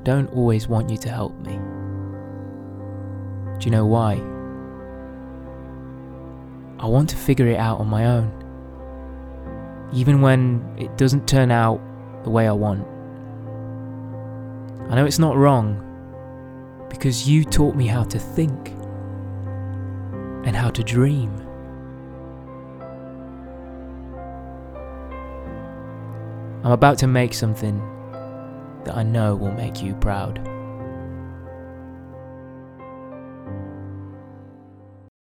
don't always want you to help me. Do you know why? I want to figure it out on my own. Even when it doesn't turn out the way I want. I know it's not wrong, because you taught me how to think and how to dream. I'm about to make something that I know will make you proud.